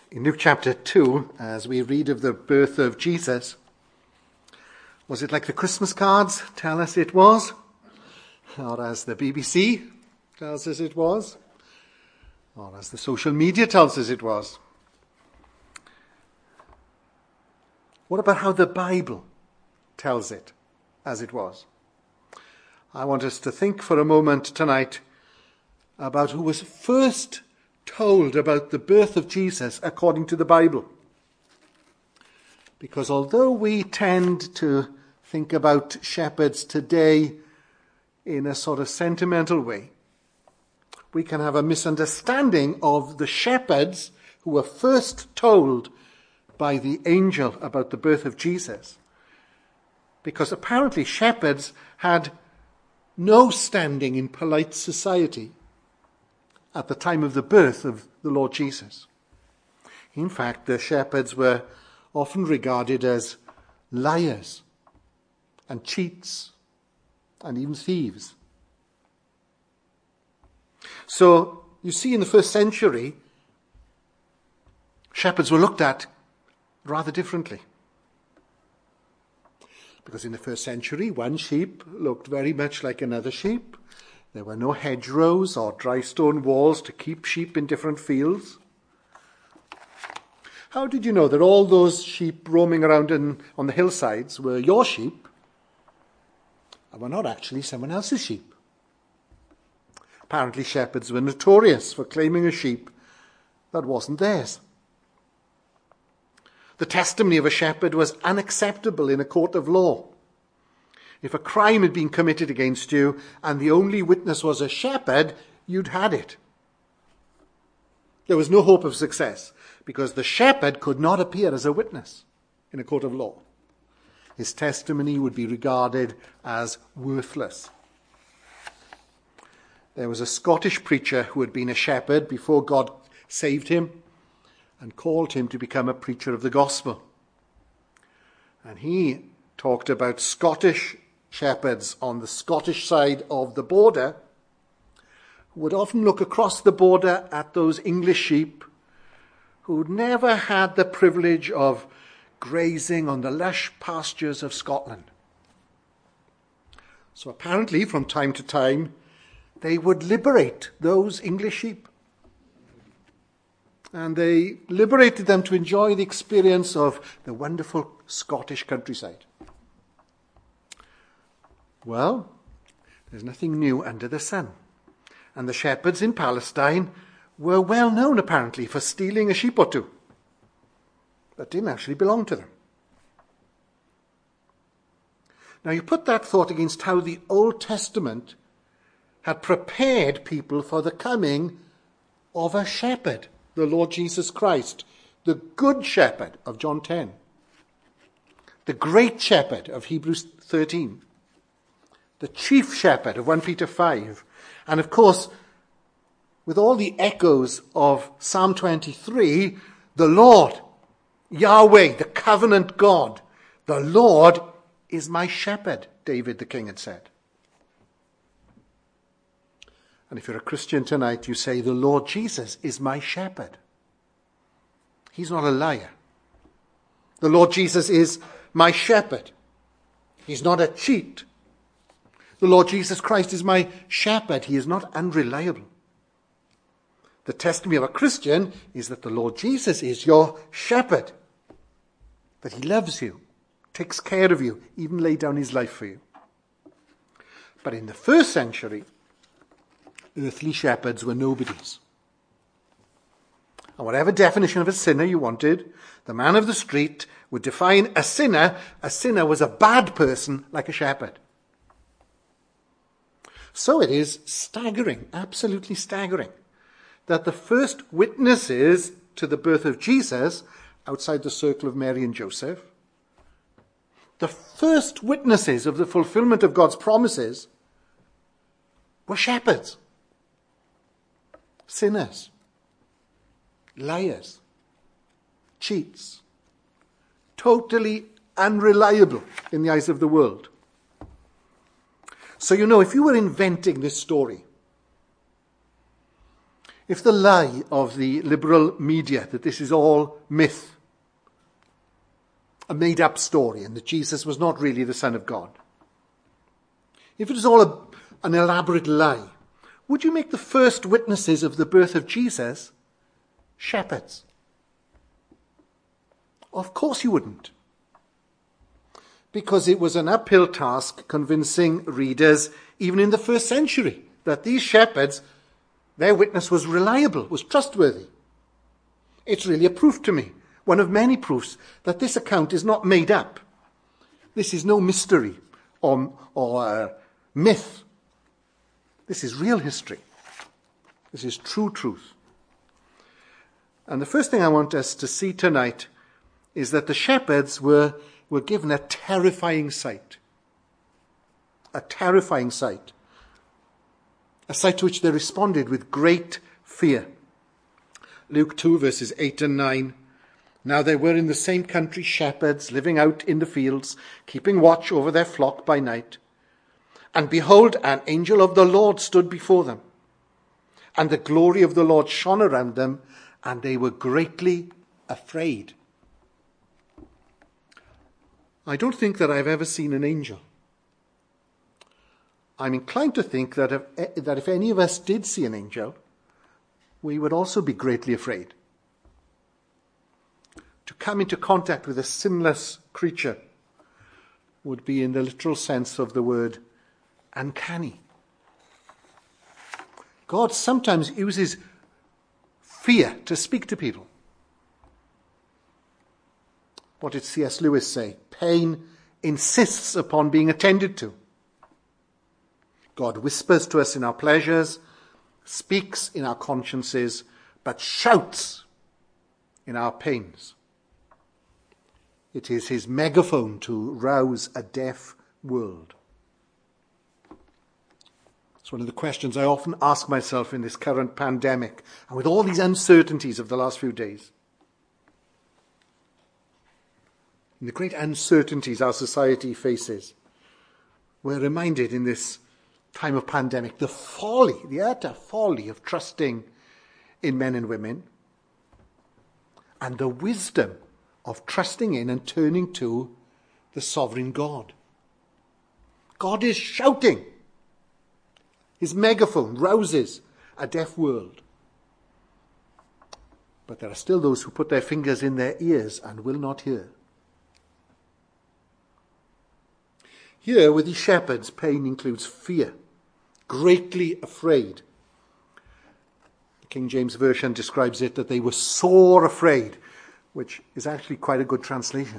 In Luke chapter 2, as we read of the birth of Jesus, was it like the Christmas cards tell us it was? Or as the BBC tells us it was? Or as the social media tells us it was? What about how the Bible tells it as it was? I want us to think for a moment tonight about who was first told about the birth of Jesus according to the Bible. Because although we tend to think about shepherds today in a sort of sentimental way, we can have a misunderstanding of the shepherds who were first told by the angel about the birth of Jesus. Because apparently shepherds had no standing in polite society at the time of the birth of the Lord Jesus. In fact, the shepherds were often regarded as liars and cheats and even thieves. So, you see, in the first century, shepherds were looked at rather differently. Because in the first century, one sheep looked very much like another sheep. There were no hedgerows or dry stone walls to keep sheep in different fields. How did you know that all those sheep roaming around on the hillsides were your sheep and were not actually someone else's sheep? Apparently shepherds were notorious for claiming a sheep that wasn't theirs. The testimony of a shepherd was unacceptable in a court of law. If a crime had been committed against you and the only witness was a shepherd, you'd had it. There was no hope of success because the shepherd could not appear as a witness in a court of law. His testimony would be regarded as worthless. There was a Scottish preacher who had been a shepherd before God saved him and called him to become a preacher of the gospel. And he talked about Scottish shepherds on the Scottish side of the border who would often look across the border at those English sheep who'd never had the privilege of grazing on the lush pastures of Scotland. So apparently, from time to time, they would liberate those English sheep. And they liberated them to enjoy the experience of the wonderful Scottish countryside. Well, there's nothing new under the sun. And the shepherds in Palestine were well known, apparently, for stealing a sheep or two that didn't actually belong to them. Now, you put that thought against how the Old Testament had prepared people for the coming of a shepherd, the Lord Jesus Christ, the good shepherd of John 10, the great shepherd of Hebrews 13, the chief shepherd of 1 Peter 5, and of course, with all the echoes of Psalm 23, the Lord, Yahweh, the covenant God, the Lord is my shepherd, David the king had said. And if you're a Christian tonight, you say, the Lord Jesus is my shepherd. He's not a liar. The Lord Jesus is my shepherd. He's not a cheat. The Lord Jesus Christ is my shepherd. He is not unreliable. The testimony of a Christian is that the Lord Jesus is your shepherd. That he loves you, takes care of you, even laid down his life for you. But in the first century, earthly shepherds were nobodies. And whatever definition of a sinner you wanted, the man of the street would define a sinner. A sinner was a bad person like a shepherd. So it is staggering, absolutely staggering, that the first witnesses to the birth of Jesus outside the circle of Mary and Joseph, the first witnesses of the fulfillment of God's promises were shepherds. Sinners, liars, cheats, totally unreliable in the eyes of the world. So, if you were inventing this story, If the lie of the liberal media that this is all myth, a made-up story, and that Jesus was not really the Son of God, if it is all an elaborate lie, would you make the first witnesses of the birth of Jesus shepherds? Of course you wouldn't. Because it was an uphill task convincing readers, even in the first century, that these shepherds, their witness was reliable, was trustworthy. It's really a proof to me, one of many proofs, that this account is not made up. This is no mystery or myth. This is real history. This is true truth. And the first thing I want us to see tonight is that the shepherds were given a terrifying sight. A terrifying sight. A sight to which they responded with great fear. Luke 2, verses 8 and 9. Now there were in the same country shepherds living out in the fields, keeping watch over their flock by night. And behold, an angel of the Lord stood before them. And the glory of the Lord shone around them, and they were greatly afraid. I don't think that I've ever seen an angel. I'm inclined to think that if any of us did see an angel, we would also be greatly afraid. To come into contact with a sinless creature would be, in the literal sense of the word, uncanny. God sometimes uses fear to speak to people. What did C.S. Lewis say? Pain insists upon being attended to. God whispers to us in our pleasures, speaks in our consciences, but shouts in our pains. It is his megaphone to rouse a deaf world. It's one of the questions I often ask myself in this current pandemic, and with all these uncertainties of the last few days. In the great uncertainties our society faces, we're reminded in this time of pandemic, the folly, the utter folly of trusting in men and women, and the wisdom of trusting in and turning to the sovereign God. God is shouting. His megaphone rouses a deaf world. But there are still those who put their fingers in their ears and will not hear. Here, with these shepherds, pain includes fear, greatly afraid. The King James Version describes it that they were sore afraid, which is actually quite a good translation.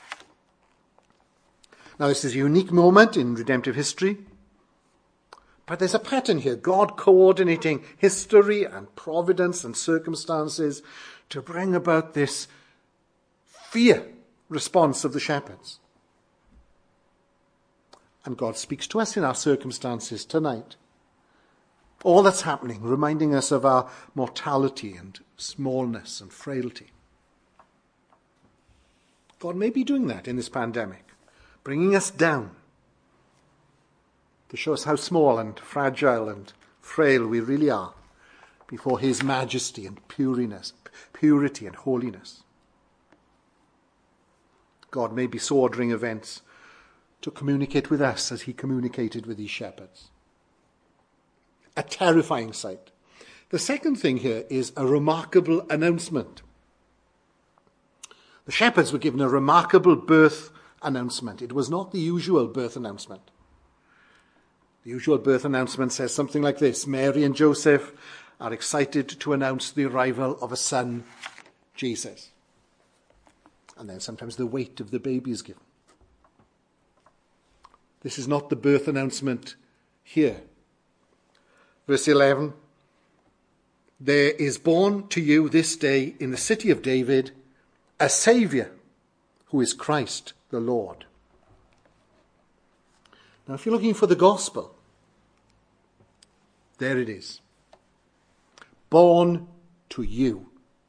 Now, this is a unique moment in redemptive history, but there's a pattern here. God coordinating history and providence and circumstances to bring about this fear response of the shepherds. And God speaks to us in our circumstances tonight. All that's happening, reminding us of our mortality and smallness and frailty. God may be doing that in this pandemic, bringing us down to show us how small and fragile and frail we really are before his majesty and purity and holiness. God may be so ordering events to communicate with us as he communicated with these shepherds. A terrifying sight. The second thing here is a remarkable announcement. The shepherds were given a remarkable birth announcement. It was not the usual birth announcement. The usual birth announcement says something like this: Mary and Joseph are excited to announce the arrival of a son, Jesus. And then sometimes the weight of the baby is given. This is not the birth announcement here. Verse 11, there is born to you this day in the city of David a Saviour, who is Christ the Lord. Now, if you're looking for the gospel, there it is. Born to you.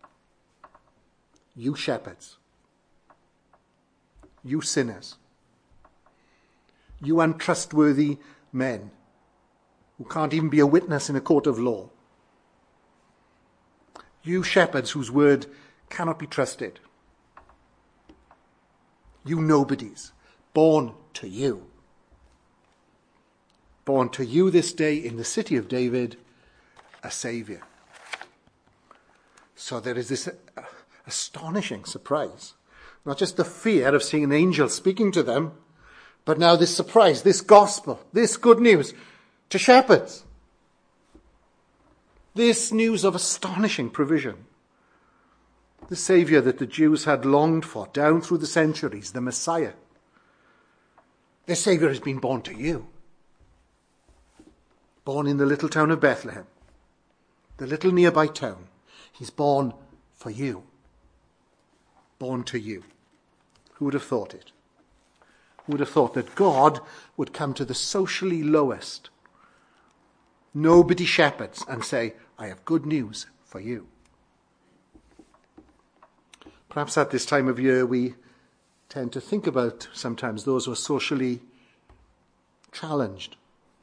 You shepherds. You sinners. You untrustworthy men who can't even be a witness in a court of law. You shepherds whose word cannot be trusted. You nobodies, born to you. Born to you this day in the city of David, a Saviour. So there is this astonishing surprise. Not just the fear of seeing an angel speaking to them, but now this surprise, this gospel, this good news to shepherds. This news of astonishing provision. The Saviour that the Jews had longed for down through the centuries, the Messiah. This Saviour has been born to you. Born in the little town of Bethlehem, the little nearby town. He's born for you. Born to you. Who would have thought it? Who would have thought that God would come to the socially lowest, nobody shepherds, and say, I have good news for you. Perhaps at this time of year we tend to think about sometimes those who are socially challenged.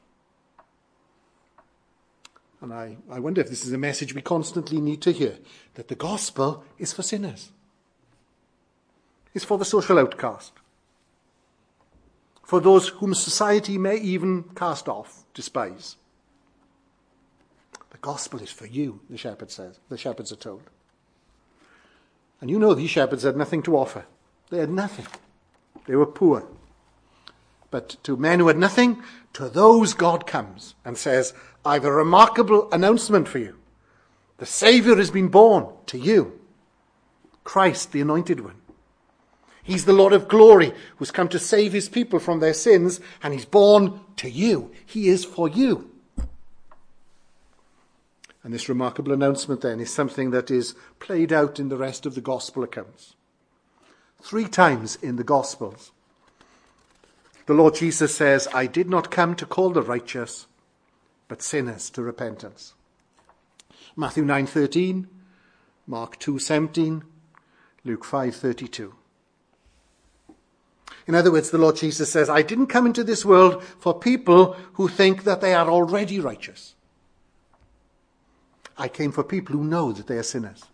And I wonder if this is a message we constantly need to hear, that the gospel is for sinners. It's for the social outcast. For those whom society may even cast off, despise. The gospel is for you, the shepherd says. The shepherds are told. And you know these shepherds had nothing to offer. They had nothing. They were poor. But to men who had nothing, to those God comes and says, I have a remarkable announcement for you. The Saviour has been born to you. Christ, the Anointed One. He's the Lord of glory who's come to save his people from their sins, and he's born to you. He is for you. And this remarkable announcement then is something that is played out in the rest of the gospel accounts. 3 times in the Gospels, the Lord Jesus says, I did not come to call the righteous, but sinners to repentance. Matthew 9:13, Mark 2:17, Luke 5:32. In other words, the Lord Jesus says, I didn't come into this world for people who think that they are already righteous. I came for people who know that they are sinners.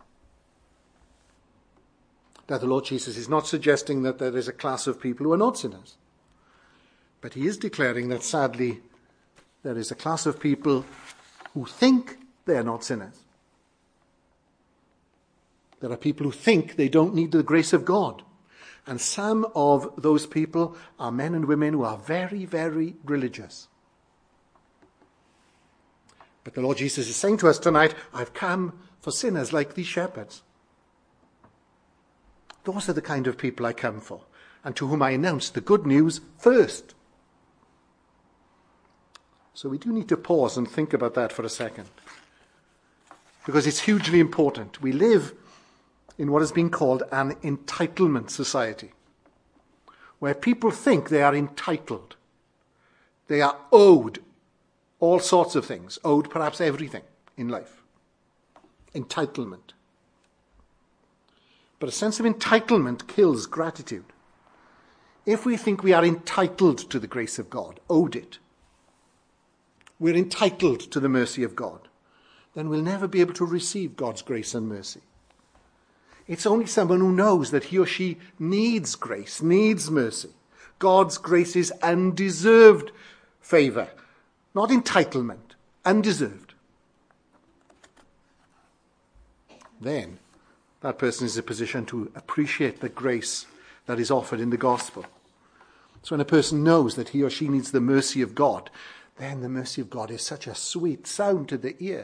Now, the Lord Jesus is not suggesting that there is a class of people who are not sinners. But he is declaring that, sadly, there is a class of people who think they are not sinners. There are people who think they don't need the grace of God. And some of those people are men and women who are very, very religious. But the Lord Jesus is saying to us tonight, I've come for sinners like these shepherds. Those are the kind of people I come for, and to whom I announce the good news first. So we do need to pause and think about that for a second, because it's hugely important. We live in what has been called an entitlement society, where people think they are entitled. They are owed all sorts of things, owed perhaps everything in life. Entitlement. But a sense of entitlement kills gratitude. If we think we are entitled to the grace of God, owed it, we're entitled to the mercy of God, then we'll never be able to receive God's grace and mercy. It's only someone who knows that he or she needs grace, needs mercy. God's grace is undeserved favour, not entitlement, undeserved. Then that person is in a position to appreciate the grace that is offered in the gospel. So when a person knows that he or she needs the mercy of God, then the mercy of God is such a sweet sound to the ear.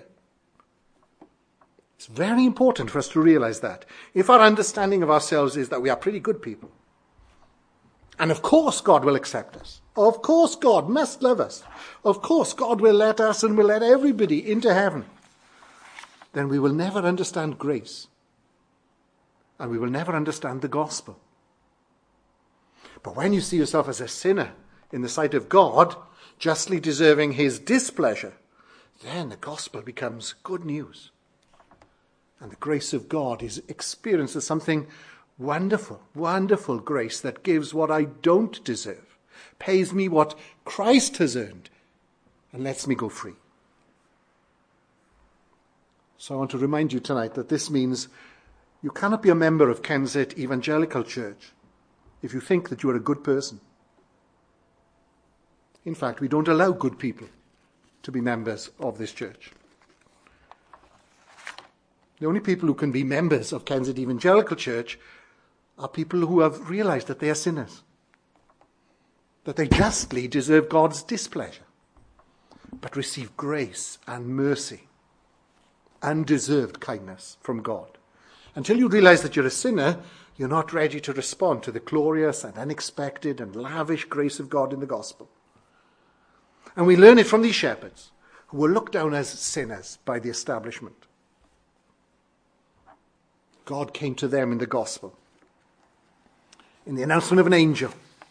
It's very important for us to realize that. If our understanding of ourselves is that we are pretty good people, and of course God will accept us, of course God must love us, of course God will let us and will let everybody into heaven, then we will never understand grace, and we will never understand the gospel. But when you see yourself as a sinner in the sight of God, justly deserving his displeasure, then the gospel becomes good news. And the grace of God is experienced as something wonderful, wonderful grace that gives what I don't deserve, pays me what Christ has earned, and lets me go free. So I want to remind you tonight that this means you cannot be a member of Kensett Evangelical Church if you think that you are a good person. In fact, we don't allow good people to be members of this church. The only people who can be members of Kensett Evangelical Church are people who have realized that they are sinners, that they justly deserve God's displeasure, but receive grace and mercy, undeserved kindness from God. Until you realize that you're a sinner, you're not ready to respond to the glorious and unexpected and lavish grace of God in the gospel. And we learn it from these shepherds who were looked down as sinners by the establishment. God came to them in the gospel, in the announcement of an angel.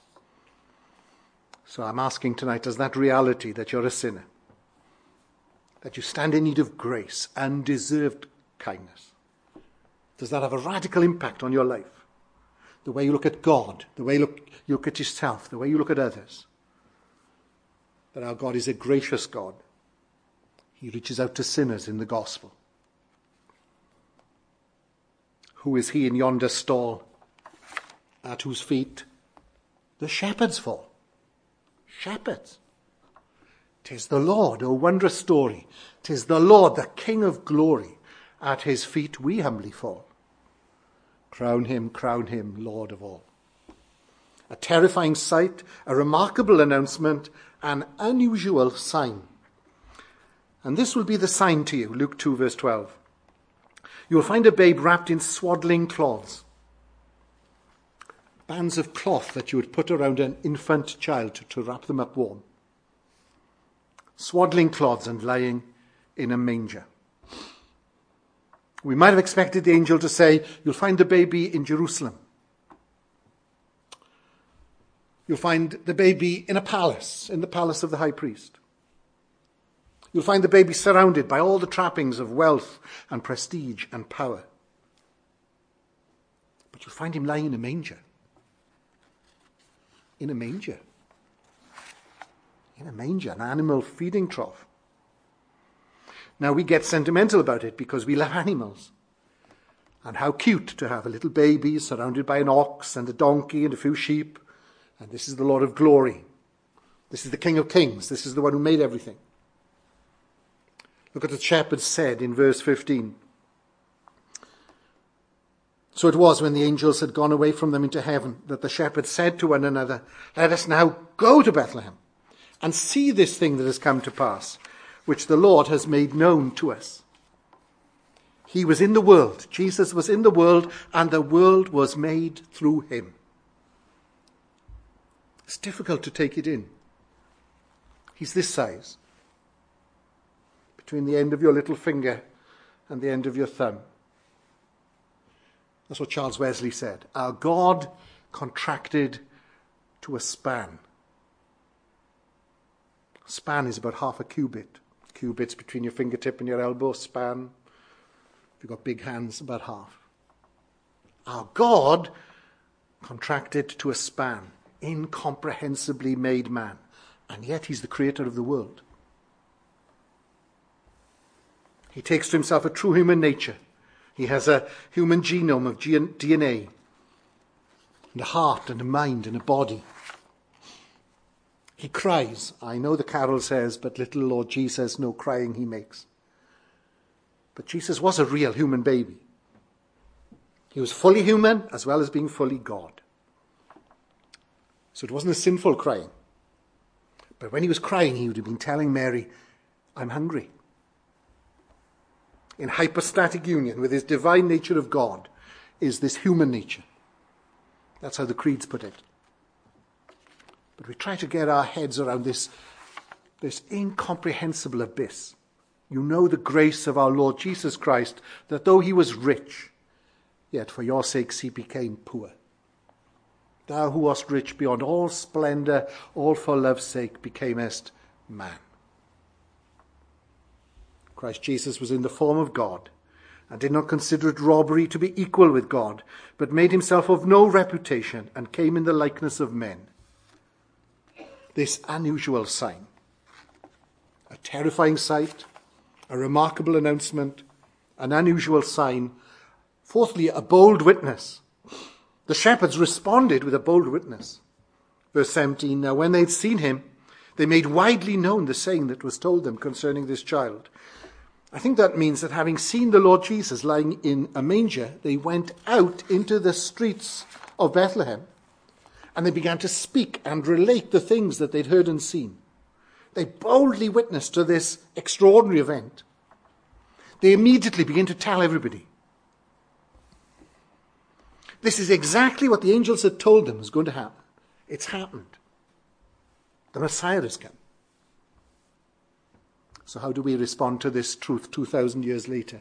So I'm asking tonight, does that reality that you're a sinner, that you stand in need of grace, undeserved kindness, does that have a radical impact on your life? The way you look at God, the way you look at yourself, the way you look at others. That our God is a gracious God. He reaches out to sinners in the gospel. Who is he in yonder stall, at whose feet the shepherds fall? Shepherds. 'Tis the Lord, O wondrous story. 'Tis the Lord, the King of glory. At his feet we humbly fall. Crown him, Lord of all. A terrifying sight, a remarkable announcement, an unusual sign. And this will be the sign to you, Luke 2 verse 12. You will find a babe wrapped in swaddling cloths. Bands of cloth that you would put around an infant child to wrap them up warm. Swaddling cloths and lying in a manger. We might have expected the angel to say, you'll find the baby in Jerusalem. You'll find the baby in a palace, in the palace of the high priest. You'll find the baby surrounded by all the trappings of wealth and prestige and power. But you'll find him lying in a manger. In a manger. In a manger, an animal feeding trough. Now we get sentimental about it because we love animals. And how cute to have a little baby surrounded by an ox and a donkey and a few sheep. And this is the Lord of glory. This is the King of kings. This is the one who made everything. Look at what the shepherds said in verse 15. So it was when the angels had gone away from them into heaven that the shepherds said to one another, let us now go to Bethlehem and see this thing that has come to pass, which the Lord has made known to us. He was in the world. Jesus was in the world, and the world was made through him. It's difficult to take it in. He's this size, between the end of your little finger and the end of your thumb. That's what Charles Wesley said. Our God contracted to a span. A span is about half a cubit. Cubits between your fingertip and your elbow, span. If you've got big hands, about half. Our God contracted to a span, incomprehensibly made man, and yet he's the creator of the world. He takes to himself a true human nature. He has a human genome of DNA, and a heart and a mind and a body. He cries. I know the carol says, but little Lord Jesus, no crying he makes. But Jesus was a real human baby. He was fully human as well as being fully God. So it wasn't a sinful crying. But when he was crying, he would have been telling Mary, I'm hungry. In hypostatic union with his divine nature of God is this human nature. That's how the creeds put it. But we try to get our heads around this incomprehensible abyss. You know the grace of our Lord Jesus Christ, that though he was rich, yet for your sakes he became poor. Thou who wast rich beyond all splendor, all for love's sake becamest man. Christ Jesus was in the form of God, and did not consider it robbery to be equal with God, but made himself of no reputation, and came in the likeness of men. This unusual sign, a terrifying sight, a remarkable announcement, an unusual sign. Fourthly, a bold witness. The shepherds responded with a bold witness. Verse 17, now when they'd seen him, they made widely known the saying that was told them concerning this child. I think that means that having seen the Lord Jesus lying in a manger, they went out into the streets of Bethlehem and they began to speak and relate the things that they'd heard and seen. They boldly witnessed to this extraordinary event. They immediately began to tell everybody. This is exactly what the angels had told them was going to happen. It's happened. The Messiah has come. So how do we respond to this truth 2,000 years later?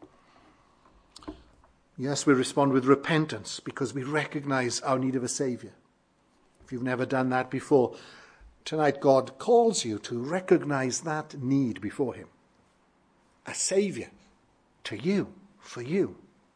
Yes, we respond with repentance because we recognize our need of a Savior. If you've never done that before, tonight God calls you to recognize that need before him. A Savior to you, for you.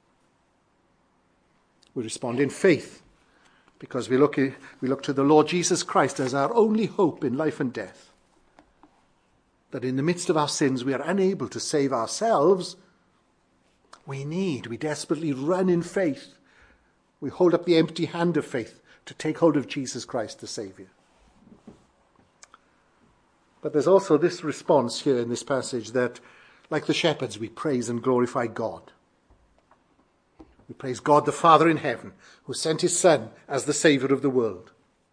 We respond in faith because we look to the Lord Jesus Christ as our only hope in life and death. That in the midst of our sins we are unable to save ourselves. We desperately run in faith. We hold up the empty hand of faith to take hold of Jesus Christ, the Saviour. But there's also this response here in this passage that, like the shepherds, we praise and glorify God. We praise God the Father in heaven, who sent his Son as the Saviour of the world.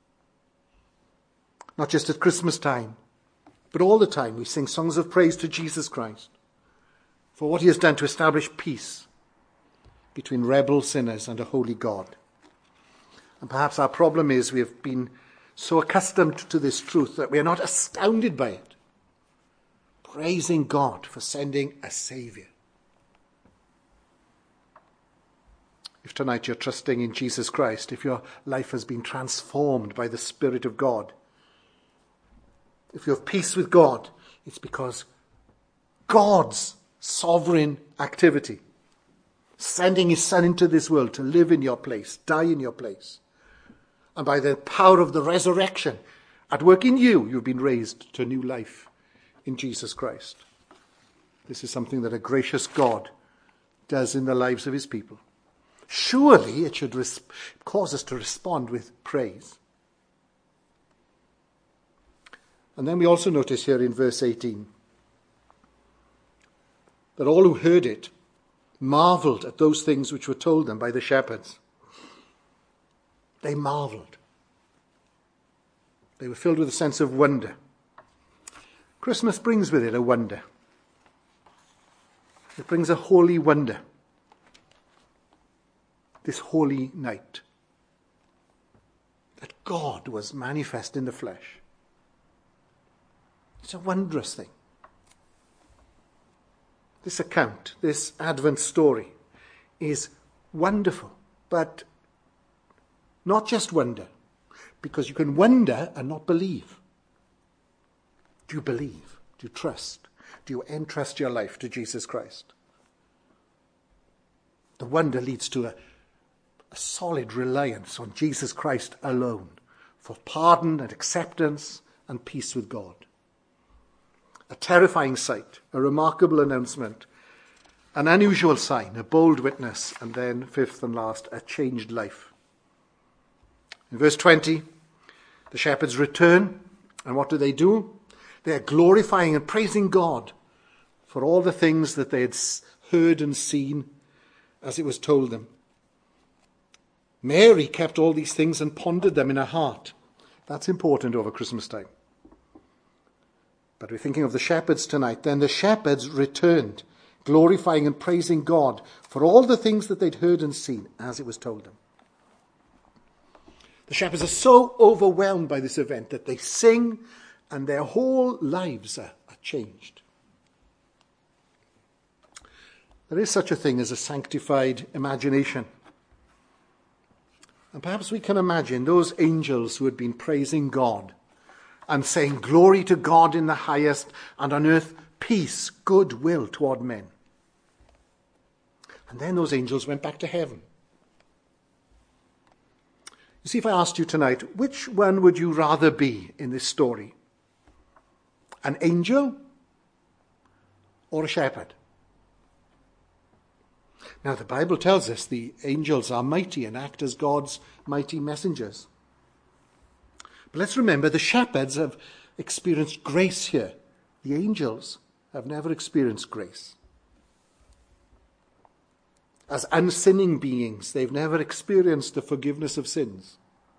Not just at Christmas time, but all the time we sing songs of praise to Jesus Christ for what he has done to establish peace between rebel sinners and a holy God. And perhaps our problem is we have been so accustomed to this truth that we are not astounded by it. Praising God for sending a Saviour. If tonight you're trusting in Jesus Christ, if your life has been transformed by the Spirit of God, if you have peace with God, it's because God's sovereign activity, sending his Son into this world to live in your place, die in your place, and by the power of the resurrection at work in you, you've been raised to new life in Jesus Christ. This is something that a gracious God does in the lives of his people. Surely it should cause us to respond with praise. And then we also notice here in verse 18 that all who heard it marveled at those things which were told them by the shepherds. They marveled. They were filled with a sense of wonder. Christmas brings with it a wonder. It brings a holy wonder. This holy night. That God was manifest in the flesh. It's a wondrous thing. This account, this Advent story, is wonderful, but not just wonder, because you can wonder and not believe. Do you believe? Do you trust? Do you entrust your life to Jesus Christ? The wonder leads to a solid reliance on Jesus Christ alone for pardon and acceptance and peace with God. A terrifying sight, a remarkable announcement, an unusual sign, a bold witness, and then, fifth and last, a changed life. In verse 20, the shepherds return, and what do? They are glorifying and praising God for all the things that they had heard and seen as it was told them. Mary kept all these things and pondered them in her heart. That's important over Christmas time. But we're thinking of the shepherds tonight. Then the shepherds returned, glorifying and praising God for all the things that they'd heard and seen as it was told them. The shepherds are so overwhelmed by this event that they sing and their whole lives are changed. There is such a thing as a sanctified imagination. And perhaps we can imagine those angels who had been praising God and saying, glory to God in the highest, and on earth peace, goodwill toward men. And then those angels went back to heaven. You see, if I asked you tonight, which one would you rather be in this story? An angel or a shepherd? Now, the Bible tells us the angels are mighty and act as God's mighty messengers. But let's remember the shepherds have experienced grace here. The angels have never experienced grace. As unsinning beings, they've never experienced the forgiveness of sins.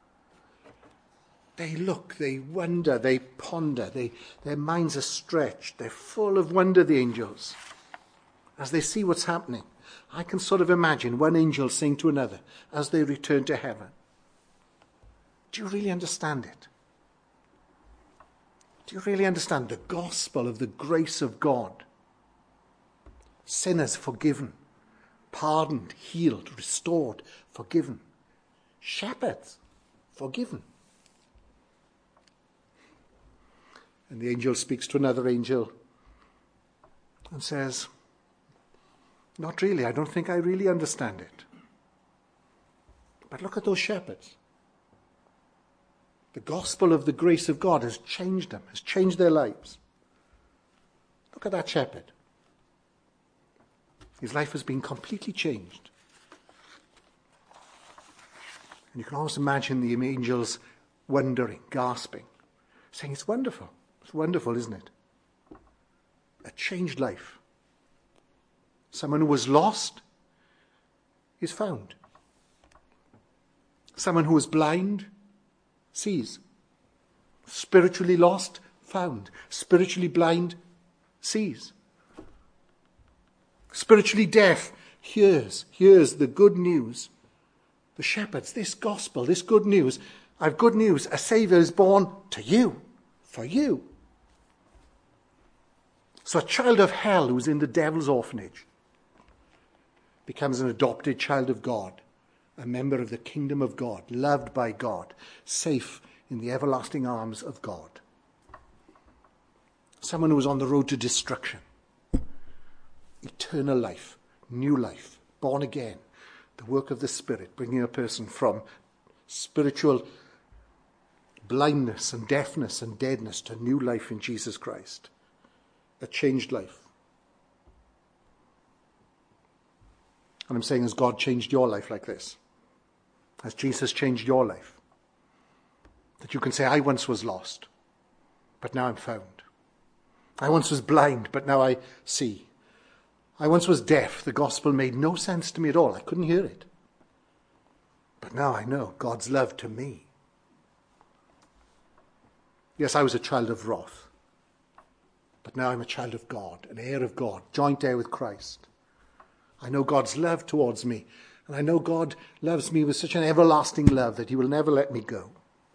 They look, they wonder, they ponder, their minds are stretched. They're full of wonder, the angels, as they see what's happening. I can sort of imagine one angel saying to another as they return to heaven, do you really understand it? Do you really understand the gospel of the grace of God? Sinners forgiven, pardoned, healed, restored, forgiven. Shepherds forgiven. And the angel speaks to another angel and says, not really, I don't think I really understand it. But look at those shepherds. The gospel of the grace of God has changed them, has changed their lives. Look at that shepherd. His life has been completely changed. And you can almost imagine the angels wondering, gasping, saying, it's wonderful. It's wonderful, isn't it? A changed life. Someone who was lost is found. Someone who was blind sees. Spiritually lost, found. Spiritually blind, sees. Spiritually deaf, hears the good news. The shepherds, this gospel, this good news. I've good news. A Saviour is born to you, for you. So a child of hell who's in the devil's orphanage becomes an adopted child of God, a member of the kingdom of God, loved by God, safe in the everlasting arms of God. Someone who was on the road to destruction, eternal life, new life, born again, the work of the Spirit, bringing a person from spiritual blindness and deafness and deadness to new life in Jesus Christ. A changed life. And I'm saying, has God changed your life like this? Has Jesus changed your life? That you can say, I once was lost, but now I'm found. I once was blind, but now I see. I once was deaf. The gospel made no sense to me at all. I couldn't hear it. But now I know God's love to me. Yes, I was a child of wrath. But now I'm a child of God, an heir of God, joint heir with Christ. I know God's love towards me, and I know God loves me with such an everlasting love that he will never let me go.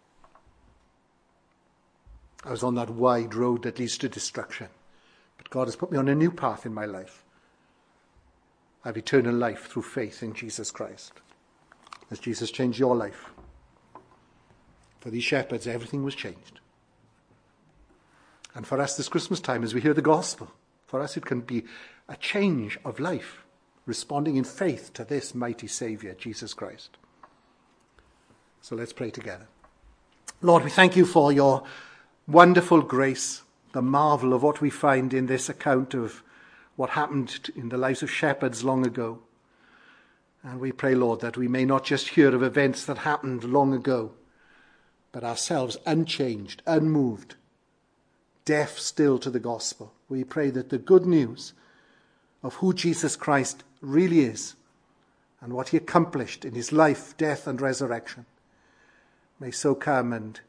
I was on that wide road that leads to destruction, but God has put me on a new path in my life. I have eternal life through faith in Jesus Christ. Has Jesus changed your life? For these shepherds, everything was changed. And for us this Christmas time, as we hear the gospel, for us it can be a change of life, responding in faith to this mighty Saviour, Jesus Christ. So let's pray together. Lord, we thank you for your wonderful grace, the marvel of what we find in this account of what happened in the lives of shepherds long ago. And we pray, Lord, that we may not just hear of events that happened long ago, but ourselves unchanged, unmoved, deaf still to the gospel. We pray that the good news of who Jesus Christ really is and what he accomplished in his life, death, and resurrection may so come and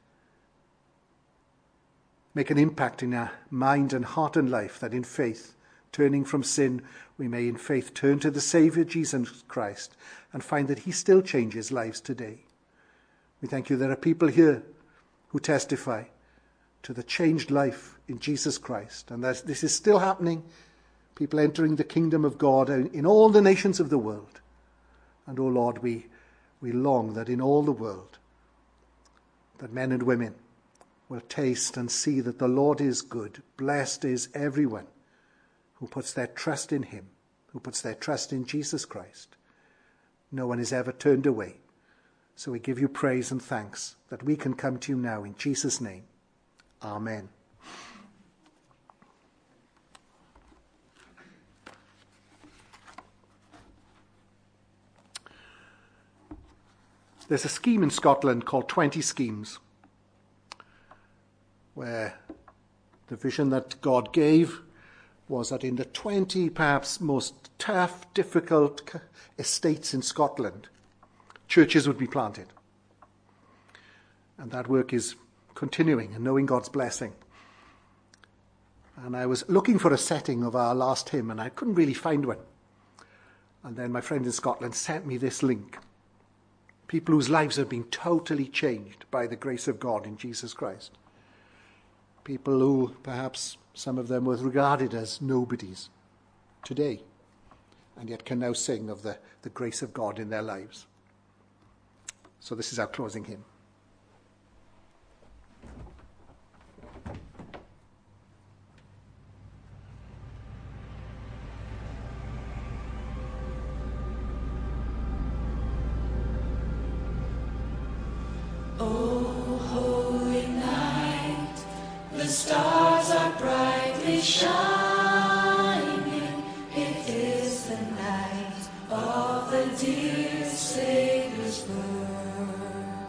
make an impact in our mind and heart and life, that in faith, turning from sin, we may in faith turn to the Saviour, Jesus Christ, and find that he still changes lives today. We thank you there are people here who testify to the changed life in Jesus Christ, and that this is still happening, people entering the kingdom of God in all the nations of the world. And, oh Lord, we long that in all the world, that men and women will taste and see that the Lord is good. Blessed is everyone who puts their trust in him, who puts their trust in Jesus Christ. No one is ever turned away. So we give you praise and thanks that we can come to you now in Jesus' name. Amen. There's a scheme in Scotland called 20 Schemes, where the vision that God gave was that in the 20 perhaps most tough, difficult estates in Scotland, churches would be planted. And that work is continuing and knowing God's blessing. And I was looking for a setting of our last hymn, and I couldn't really find one. And then my friend in Scotland sent me this link. People whose lives have been totally changed by the grace of God in Jesus Christ. People who, perhaps some of them were regarded as nobodies today, and yet can now sing of the grace of God in their lives. So this is our closing hymn. Oh, holy night, the stars are brightly shining. It is the night of the dear Saviour's birth.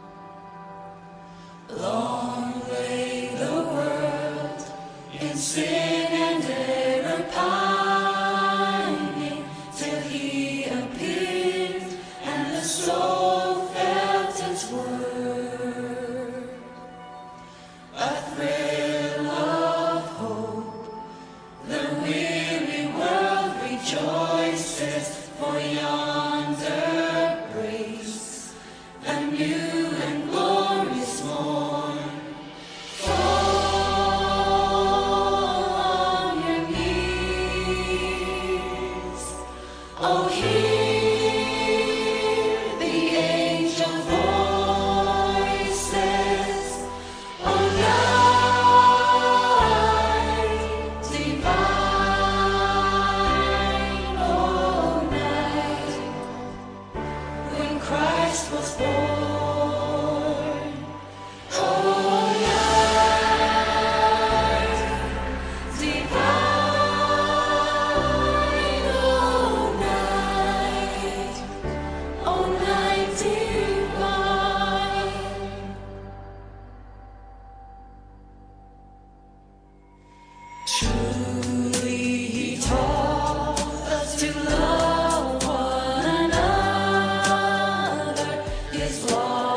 Long lay the world in sin and error pining, till he appeared and the soul felt its worth. A thrill of hope, the weary world rejoices, for yonder breaks a new and glorious morn. Fall on your knees, oh hear the angel voices, oh light divine, oh night when Christ was born, oh light divine, oh night divine. Truly he taught us to love one another. His law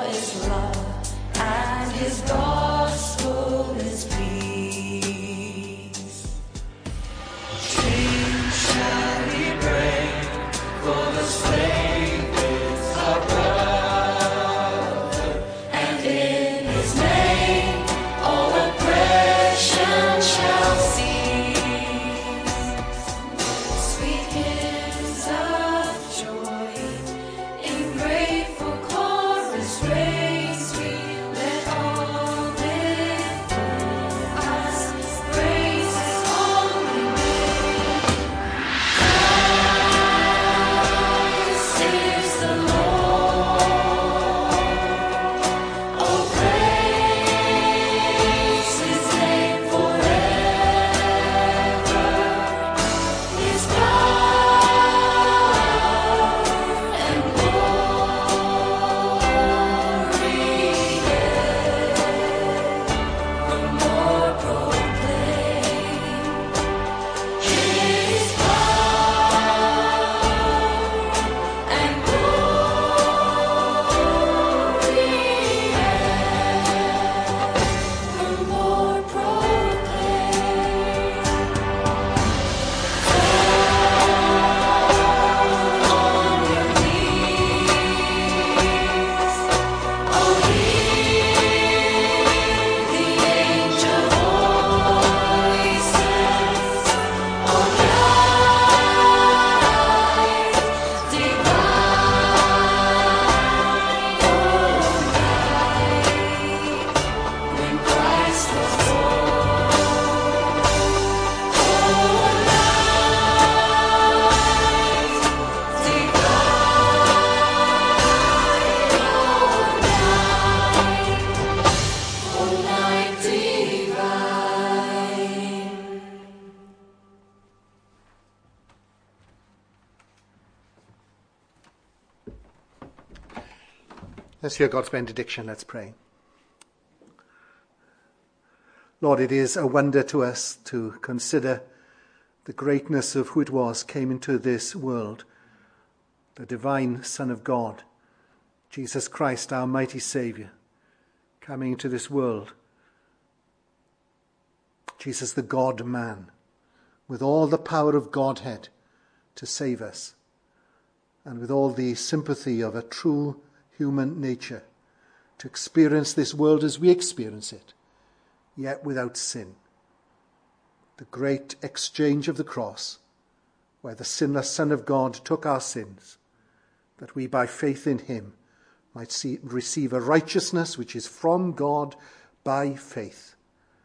Let's hear God's benediction. Let's pray. Lord, it is a wonder to us to consider the greatness of who it was came into this world, the divine Son of God, Jesus Christ, our mighty Saviour, coming into this world. Jesus, the God-man, with all the power of Godhead to save us, and with all the sympathy of a true human nature to experience this world as we experience it, yet without sin. The great exchange of the cross, where the sinless Son of God took our sins, that we by faith in him might receive a righteousness which is from God by faith.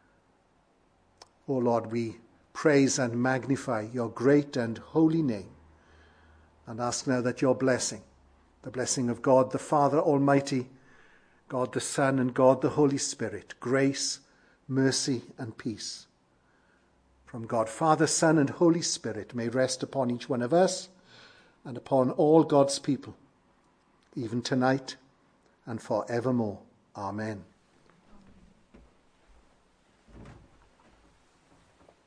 O Lord, we praise and magnify your great and holy name, and ask now that your blessing, the blessing of God the Father Almighty, God the Son, and God the Holy Spirit, grace, mercy, and peace from God Father, Son, and Holy Spirit may rest upon each one of us and upon all God's people, even tonight and forevermore. Amen.